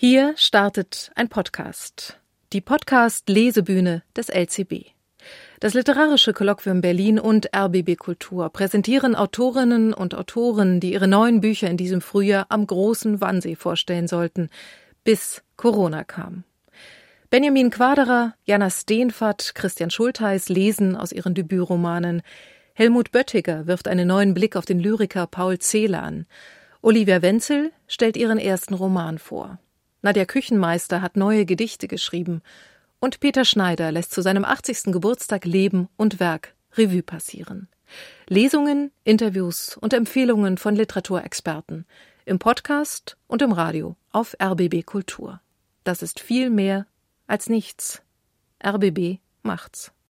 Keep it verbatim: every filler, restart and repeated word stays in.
Hier startet ein Podcast. Die Podcast-Lesebühne des L C B. Das Literarische Kolloquium Berlin und R B B Kultur präsentieren Autorinnen und Autoren, die ihre neuen Bücher in diesem Frühjahr am großen Wannsee vorstellen sollten, bis Corona kam. Benjamin Quaderer, Jana Steenfert, Christian Schultheis lesen aus ihren Debütromanen. Helmut Böttiger wirft einen neuen Blick auf den Lyriker Paul Celan an. Olivia Wenzel stellt ihren ersten Roman vor. Nadja Küchenmeister hat neue Gedichte geschrieben. Und Peter Schneider lässt zu seinem achtzigsten Geburtstag Leben und Werk Revue passieren. Lesungen, Interviews und Empfehlungen von Literaturexperten. Im Podcast und im Radio auf R B B Kultur. Das ist viel mehr als nichts. R B B macht's.